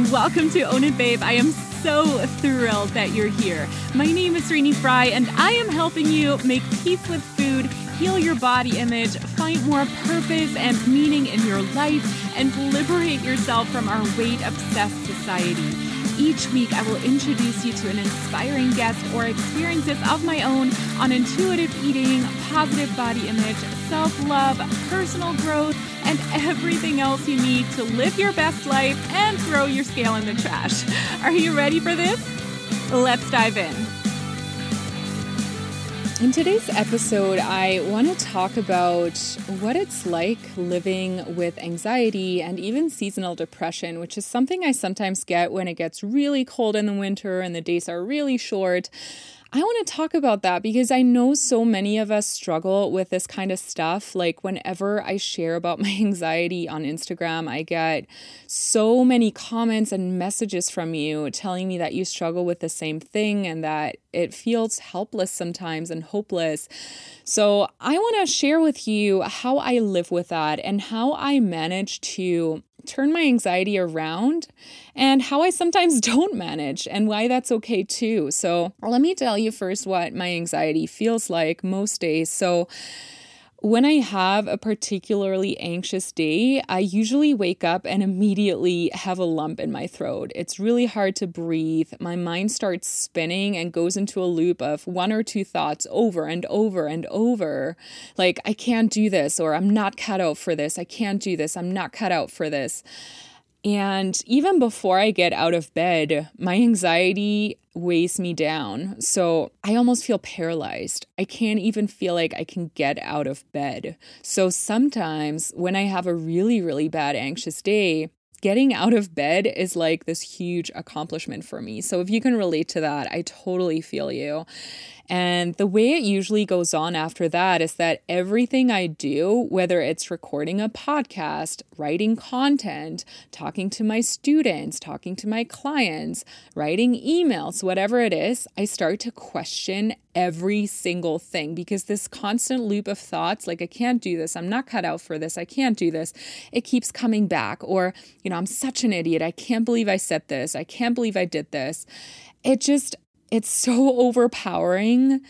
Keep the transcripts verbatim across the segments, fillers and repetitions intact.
and welcome to Own It Babe. I am so thrilled that you're here. My name is Srini Fry, and I am helping you make peace with food, heal your body image, find more purpose and meaning in your life, and liberate yourself from our weight-obsessed society. Each week, I will introduce you to an inspiring guest or experiences of my own on intuitive eating, positive body image, self-love, personal growth, and everything else you need to live your best life and throw your scale in the trash. Are you ready for this? Let's dive in. In today's episode, I want to talk about what it's like living with anxiety and even seasonal depression, which is something I sometimes get when it gets really cold in the winter and the days are really short. I want to talk about that because I know so many of us struggle with this kind of stuff. Like whenever I share about my anxiety on Instagram, I get so many comments and messages from you telling me that you struggle with the same thing and that it feels helpless sometimes and hopeless. So I want to share with you how I live with that and how I manage to turn my anxiety around and how I sometimes don't manage and why that's okay too. So let me tell you first what my anxiety feels like most days. So when I have a particularly anxious day, I usually wake up and immediately have a lump in my throat. It's really hard to breathe. My mind starts spinning and goes into a loop of one or two thoughts over and over and over. Like, I can't do this, or I'm not cut out for this. I can't do this. I'm not cut out for this. And even before I get out of bed, my anxiety weighs me down. So I almost feel paralyzed. I can't even feel like I can get out of bed. So sometimes when I have a really, really bad anxious day, getting out of bed is like this huge accomplishment for me. So if you can relate to that, I totally feel you. And the way it usually goes on after that is that everything I do, whether it's recording a podcast, writing content, talking to my students, talking to my clients, writing emails, whatever it is, I start to question every single thing because this constant loop of thoughts, like I can't do this, I'm not cut out for this, I can't do this, it keeps coming back. Or, you know, I'm such an idiot, I can't believe I said this, I can't believe I did this. It just It's so overpowering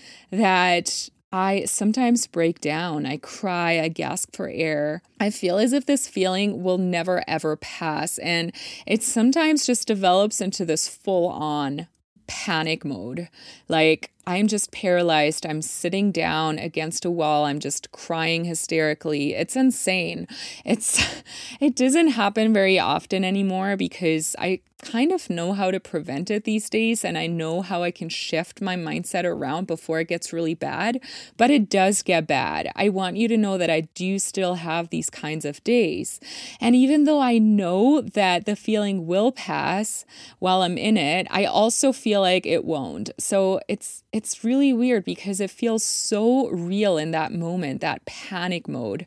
that I sometimes break down. I cry, I gasp for air. I feel as if this feeling will never, ever pass. And it sometimes just develops into this full-on panic mode. Like, I'm just paralyzed. I'm sitting down against a wall. I'm just crying hysterically. It's insane. It's it doesn't happen very often anymore because I kind of know how to prevent it these days, and I know how I can shift my mindset around before it gets really bad. But it does get bad. I want you to know that I do still have these kinds of days. And even though I know that the feeling will pass while I'm in it, I also feel like it won't. So it's It's really weird because it feels so real in that moment, that panic mode.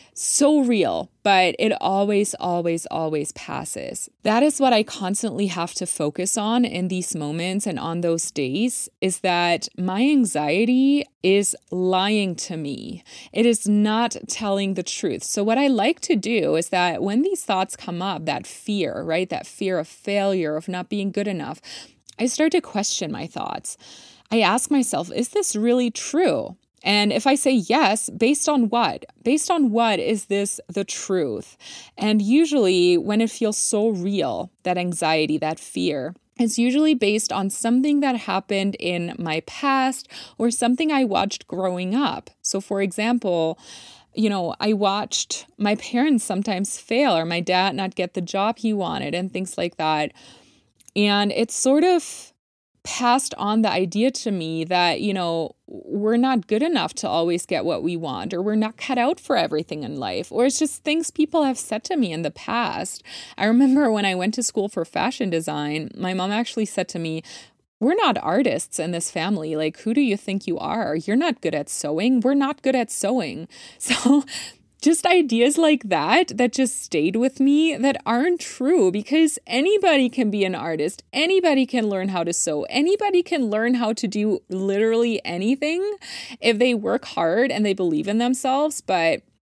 So real, but it always, always, always passes. That is what I constantly have to focus on in these moments and on those days, is that my anxiety is lying to me. It is not telling the truth. So what I like to do is that when these thoughts come up, that fear, right, that fear of failure, of not being good enough, I start to question my thoughts. I ask myself, is this really true? And if I say yes, based on what? Based on what is this the truth? And usually when it feels so real, that anxiety, that fear, it's usually based on something that happened in my past or something I watched growing up. So for example, you know, I watched my parents sometimes fail or my dad not get the job he wanted and things like that. And it's sort of passed on the idea to me that, you know, we're not good enough to always get what we want, or we're not cut out for everything in life, or it's just things people have said to me in the past. I remember when I went to school for fashion design, my mom actually said to me, "We're not artists in this family. Like, who do you think you are? You're not good at sewing. We're not good at sewing." So just ideas like that, that just stayed with me, that aren't true, because anybody can be an artist. Anybody can learn how to sew. Anybody can learn how to do literally anything if they work hard and they believe in themselves. But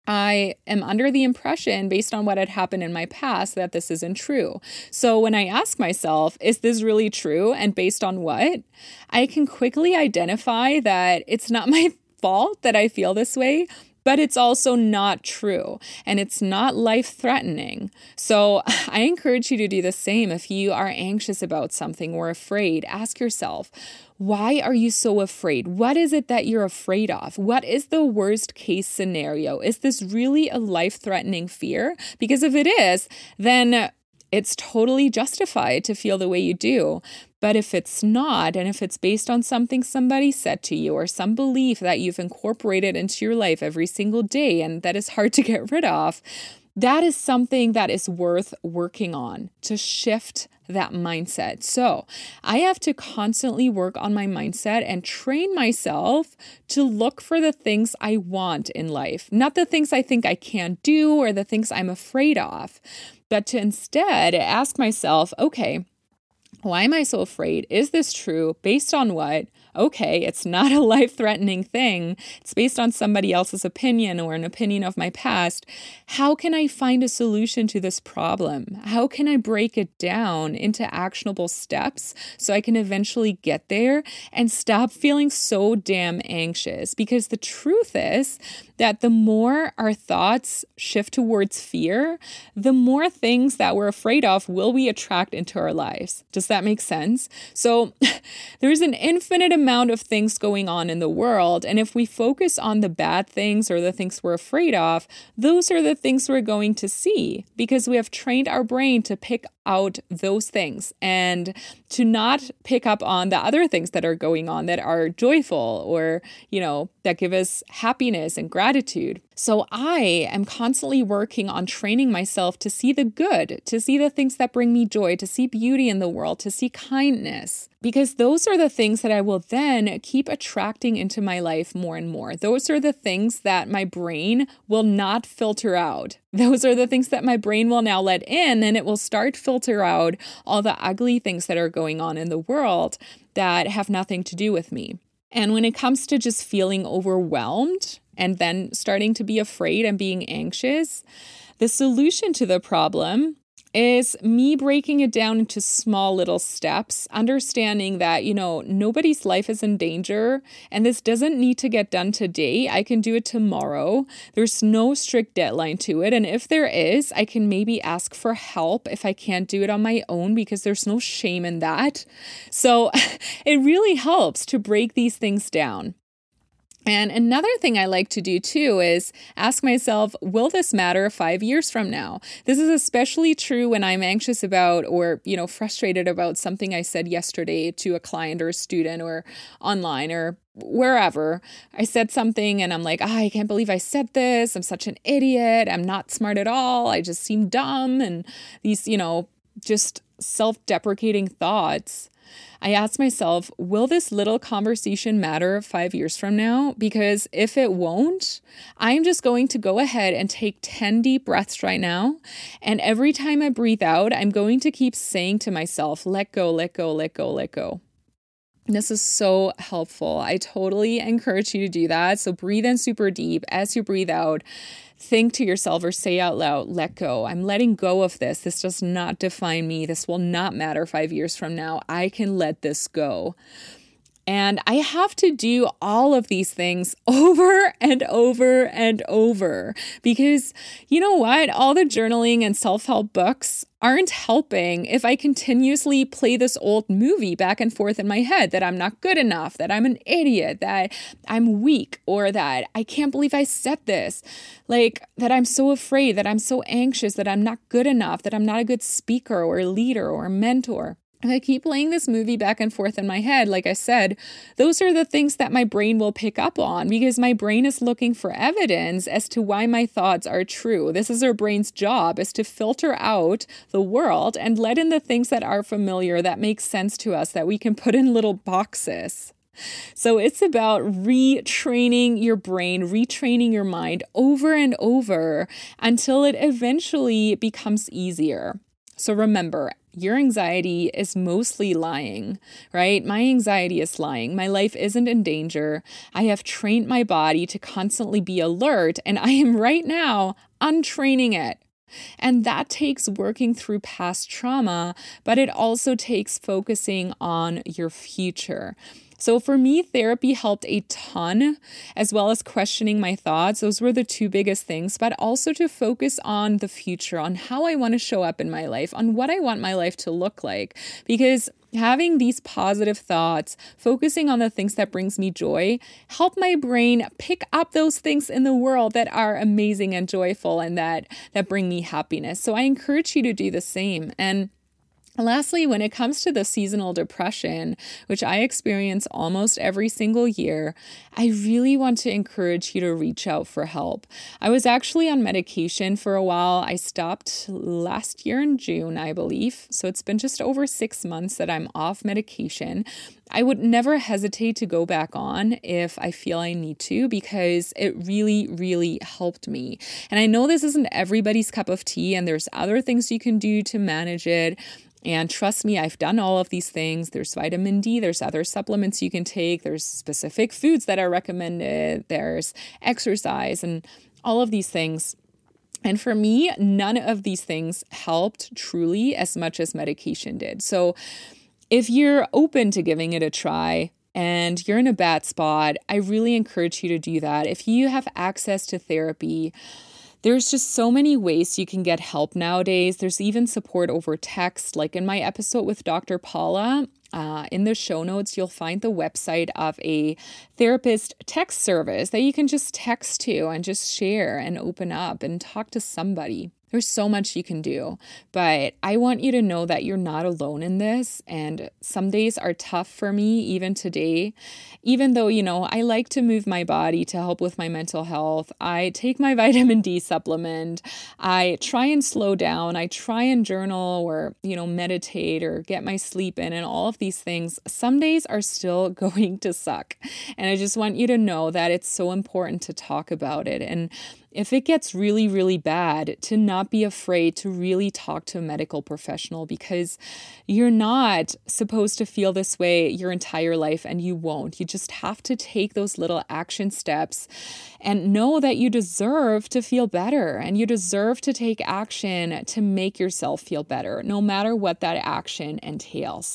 I am under the impression, based on what had happened in my past, that this isn't true. So when I ask myself, is this really true? And based on what? I can quickly identify that it's not my fault that I feel this way, but it's also not true, and it's not life-threatening. So I encourage you to do the same. If you are anxious about something or afraid, ask yourself, why are you so afraid? What is it that you're afraid of? What is the worst case scenario? Is this really a life-threatening fear? Because if it is, then it's totally justified to feel the way you do. But if it's not, and if it's based on something somebody said to you or some belief that you've incorporated into your life every single day and that is hard to get rid of, that is something that is worth working on to shift that mindset. So I have to constantly work on my mindset and train myself to look for the things I want in life, not the things I think I can't do or the things I'm afraid of, but to instead ask myself, okay, why am I so afraid? Is this true? Based on what? Okay, it's not a life-threatening thing. It's based on somebody else's opinion or an opinion of my past. How can I find a solution to this problem? How can I break it down into actionable steps so I can eventually get there and stop feeling so damn anxious? Because the truth is that the more our thoughts shift towards fear, the more things that we're afraid of will we attract into our lives. Does that make sense? So there's an infinite amount of things going on in the world. And if we focus on the bad things or the things we're afraid of, those are the things we're going to see because we have trained our brain to pick out those things and to not pick up on the other things that are going on that are joyful or, you know, that give us happiness and gratitude. So I am constantly working on training myself to see the good, to see the things that bring me joy, to see beauty in the world, to see kindness, because those are the things that I will then keep attracting into my life more and more. Those are the things that my brain will not filter out. Those are the things that my brain will now let in, and it will start filter out all the ugly things that are going on in the world that have nothing to do with me. And when it comes to just feeling overwhelmed and then starting to be afraid and being anxious, the solution to the problem is me breaking it down into small little steps, understanding that, you know, nobody's life is in danger and this doesn't need to get done today. I can do it tomorrow. There's no strict deadline to it. And if there is, I can maybe ask for help if I can't do it on my own because there's no shame in that. So it really helps to break these things down. And another thing I like to do too is ask myself, will this matter five years from now? This is especially true when I'm anxious about or, you know, frustrated about something I said yesterday to a client or a student or online or wherever. I said something and I'm like, oh, I can't believe I said this. I'm such an idiot. I'm not smart at all. I just seem dumb. And these, you know, just self-deprecating thoughts. I asked myself, will this little conversation matter five years from now? Because if it won't, I'm just going to go ahead and take ten deep breaths right now. And every time I breathe out, I'm going to keep saying to myself, let go, let go, let go, let go. This is so helpful. I totally encourage you to do that. So breathe in super deep. As you breathe out, think to yourself or say out loud, let go. I'm letting go of this. This does not define me. This will not matter five years from now. I can let this go. And I have to do all of these things over and over and over because you know what? All the journaling and self-help books aren't helping if I continuously play this old movie back and forth in my head that I'm not good enough, that I'm an idiot, that I'm weak, or that I can't believe I said this, like that I'm so afraid, that I'm so anxious, that I'm not good enough, that I'm not a good speaker or leader or mentor. If I keep playing this movie back and forth in my head, like I said, those are the things that my brain will pick up on because my brain is looking for evidence as to why my thoughts are true. This is our brain's job, is to filter out the world and let in the things that are familiar, that make sense to us, that we can put in little boxes. So it's about retraining your brain, retraining your mind over and over until it eventually becomes easier. So remember, your anxiety is mostly lying, right? My anxiety is lying. My life isn't in danger. I have trained my body to constantly be alert, and I am right now untraining it. And that takes working through past trauma, but it also takes focusing on your future. So for me, therapy helped a ton, as well as questioning my thoughts. Those were the two biggest things, but also to focus on the future, on how I want to show up in my life, on what I want my life to look like. Because having these positive thoughts, focusing on the things that brings me joy, help my brain pick up those things in the world that are amazing and joyful and that, that bring me happiness. So I encourage you to do the same. And lastly, when it comes to the seasonal depression, which I experience almost every single year, I really want to encourage you to reach out for help. I was actually on medication for a while. I stopped last year in June, I believe. So it's been just over six months that I'm off medication. I would never hesitate to go back on if I feel I need to, because it really, really helped me. And I know this isn't everybody's cup of tea, and there's other things you can do to manage it. And trust me, I've done all of these things. There's vitamin D, there's other supplements you can take, there's specific foods that are recommended, there's exercise and all of these things. And for me, none of these things helped truly as much as medication did. So if you're open to giving it a try and you're in a bad spot, I really encourage you to do that. If you have access to therapy, there's just so many ways you can get help nowadays. There's even support over text. Like in my episode with Doctor Paula, uh, in the show notes, you'll find the website of a therapist text service that you can just text to and just share and open up and talk to somebody. There's so much you can do, but I want you to know that you're not alone in this. And some days are tough for me, even today, even though, you know, I like to move my body to help with my mental health. I take my vitamin D supplement. I try and slow down. I try and journal or, you know, meditate or get my sleep in, and all of these things. Some days are still going to suck. And I just want you to know that it's so important to talk about it. And if it gets really, really bad, to not be afraid to really talk to a medical professional, because you're not supposed to feel this way your entire life, and you won't. You just have to take those little action steps and know that you deserve to feel better, and you deserve to take action to make yourself feel better, no matter what that action entails.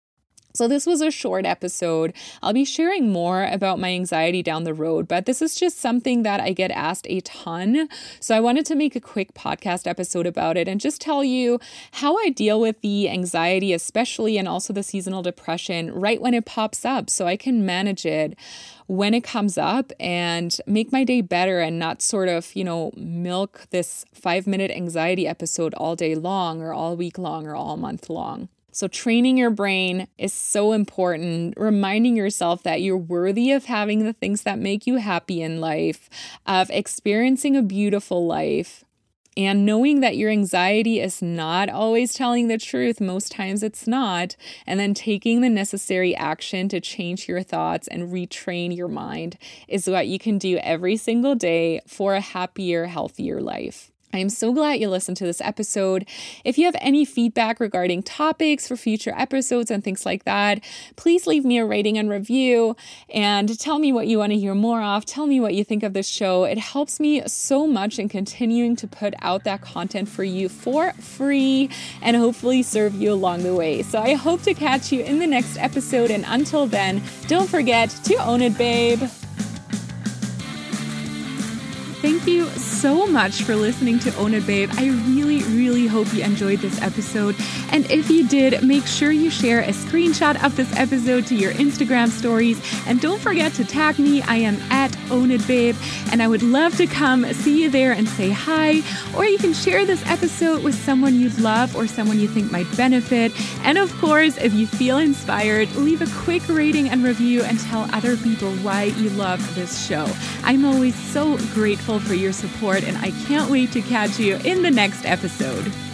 So this was a short episode. I'll be sharing more about my anxiety down the road, but this is just something that I get asked a ton. So I wanted to make a quick podcast episode about it and just tell you how I deal with the anxiety, especially, and also the seasonal depression right when it pops up, so I can manage it when it comes up and make my day better, and not sort of, you know, milk this five minute anxiety episode all day long or all week long or all month long. So training your brain is so important, reminding yourself that you're worthy of having the things that make you happy in life, of experiencing a beautiful life, and knowing that your anxiety is not always telling the truth. Most times it's not. And then taking the necessary action to change your thoughts and retrain your mind is what you can do every single day for a happier, healthier life. I am so glad you listened to this episode. If you have any feedback regarding topics for future episodes and things like that, please leave me a rating and review and tell me what you want to hear more of. Tell me what you think of this show. It helps me so much in continuing to put out that content for you for free and hopefully serve you along the way. So I hope to catch you in the next episode. And until then, don't forget to own it, babe. Thank you so much for listening to Own It Babe. I really, really hope you enjoyed this episode. And if you did, make sure you share a screenshot of this episode to your Instagram stories. And don't forget to tag me. I am at Own It Babe. And I would love to come see you there and say hi. Or you can share this episode with someone you love or someone you think might benefit. And of course, if you feel inspired, leave a quick rating and review and tell other people why you love this show. I'm always so grateful for your support, and I can't wait to catch you in the next episode.